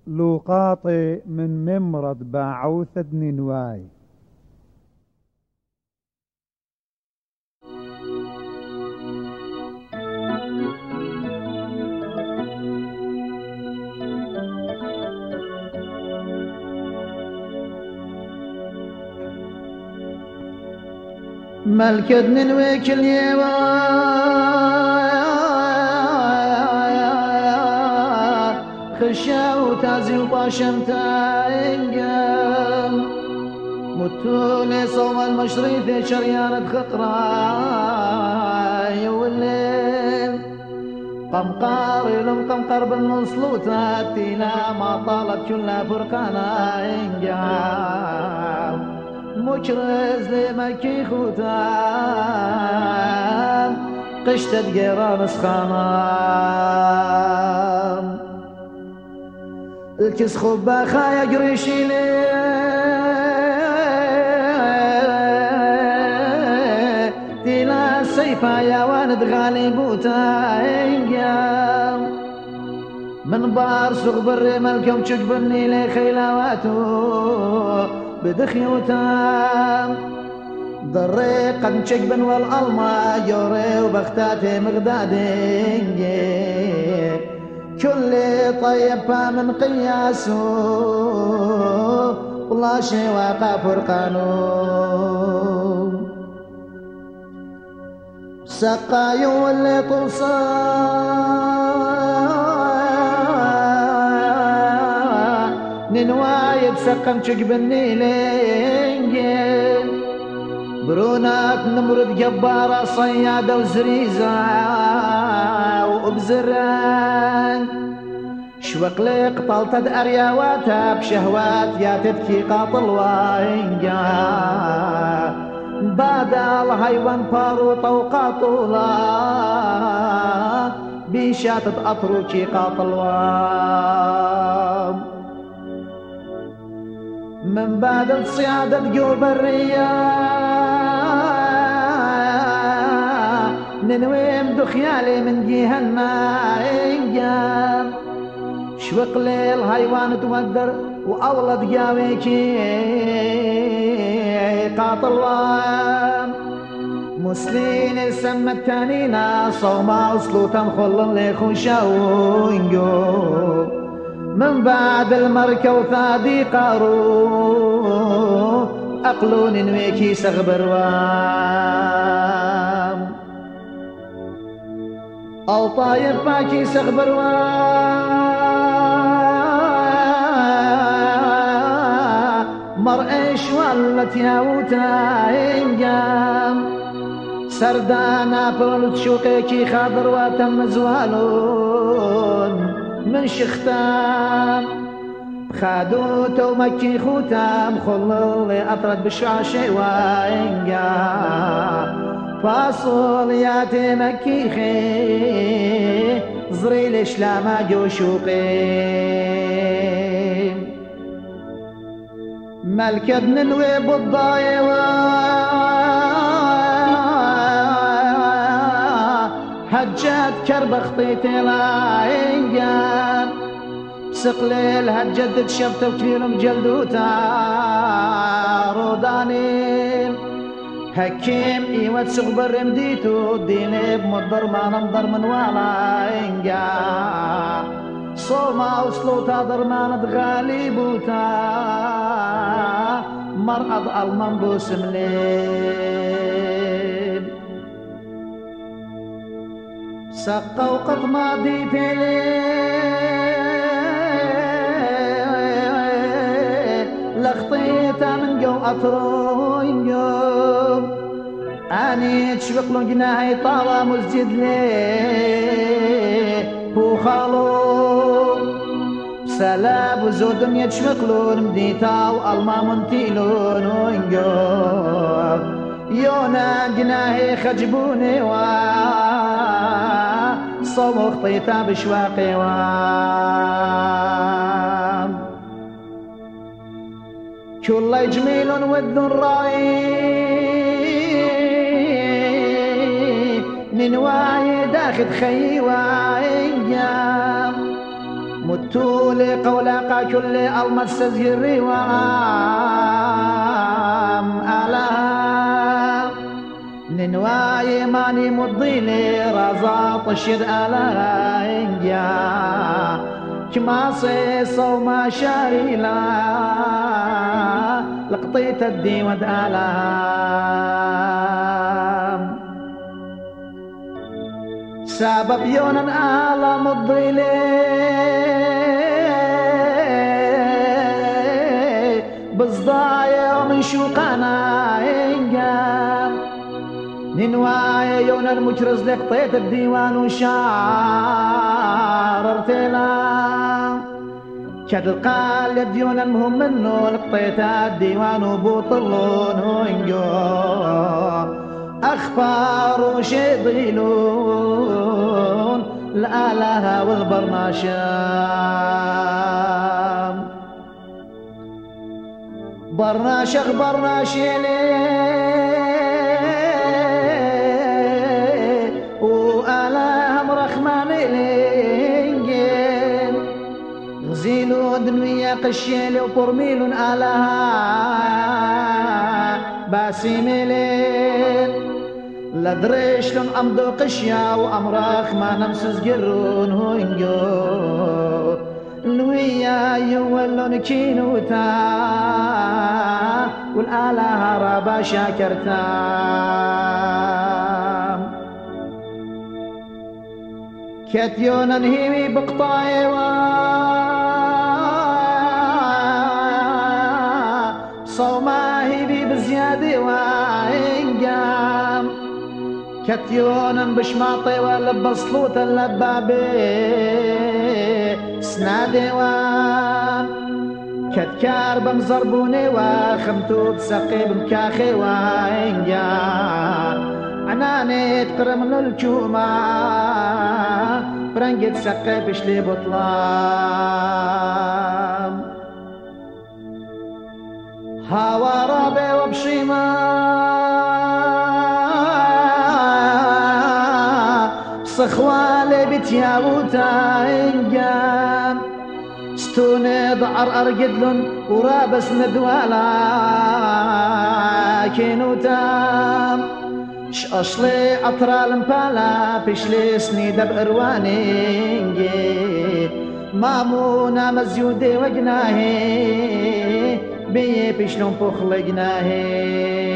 لوقاطي من ممرض باعوثة نواي. ملكة ننوي كل يوم خشا وتازي وطاشم تاينقم متولي صوم المشريف شريانة خطراي والليل قمقار لم قمقر بالمصلوتات لا ما طالت كلها فرقانا ينقام مجرز لمكي ختام قشتة قيران سخانام الكس خبا خايا قريشي لي تلا السيفا يا والد غالي بوتايا من بار سوق بري ملكم تشقبني لي خيلاواتو بدخيوتام ضري قد نشقبن والألما جوري وبختاتي مغدادي كل طيب من قياسه والله شي واقع فرقانو سقايو واللي ننواي بسقم تشقبني لينجل برونات نمرد جبارة صيادة وزريزة وبزران شوق ليق طلتد أرياواتها بشهوات يا تبكي قاطل وينجا بعد الهيوان باروطة وقاطولة بيشاتت أطروكي قاطل وام من بعد الصيادة تجوب الرياح ننويم دخيالي من جهنم شوق ليل هيوان تودر وأولد جاويكي قاطل وام مسلين السمة التانينا صوما وصلو تنخل اللي خوشاو ينجو من بعد المركة وثادي قارو أقلون نويكي سغبر وام أو طاير باكي سغبر وام مرئيش ولت يا وتاينجام سردانا بولد شوقيكي خاضر وتم زوالون من شختام خادوت ومكي خوتام خلل أطرد بشاشي وينقا فاصل ياتي مكي خي زري لشلاما جوشوقي ملكة ننوي بالضايوة هجت كرب خطيتي لاينقام سقليل هجت شفت وكبير مجلدو تاروداني هكيم ايوة سغبر مديتو ديني بمضر ما نمضر من والاينقام صوما وصلو تادر ما ندغالي بوتا مرأض المنبوس مليل سقا وقط ماضي بيلي لخطيته من جو أطرو ينجوم أني تشبق له جناحي طاوة مسجد لي هو خالو سلاب وزودم يتشبق له مديتا والما منتيلون وينجوم يونا جناحي خجبوني صوم خطيتا بشواقي وام كل جميل والذراي من واي داخل خي وايام تولي قولاقا كل المسز الروام ألا ننواي ماني مضيلي رزاط الشر ألا إنجا كما صيص وما شاري لا لقطيت الدي ود آلام سبب يونا آلام الضيلي بصدايا ومن شوقنا إنقام ننوايا يونا المجرز لقطيت الديوان وشعر ارتلا كاد القال ديونا المهم منه لقطيت الديوان وبوطلون وإنقام أخبار وشيضيلون الآلهة والبرناشام برناش أخبرنا شيلي وآلهة مرخماني لينجين غزيلو دنوية قشيلي وبرميلون آلهة باسيميلين لدريش لون أمدو قشيا وأمراخ ما نمسز قرون هونجو الويا يولون كينوتا والآلهة رابا شاكرتا كاتيونا نهيوي بقطايوا صوما هيبي بزيادة وإنقام كاتيونا بشماطي ولبصلوت اللبابي سنادي وان كتكار بمزربوني وخمتو بسقي بمكاخي وإنقام عناني تقرم الجومة برنجة سقي بشلي بطلام هوا رابي وبشيما صخوالي بتياوتا إنقام ستوني ضعر أرقدلن ورابس ندوالا كينوتام شأشلي أطرال مبالا فيشلي سنيدة بإرواني مامونا مزيودي وقناهي بيه بيشلون بخل قناهي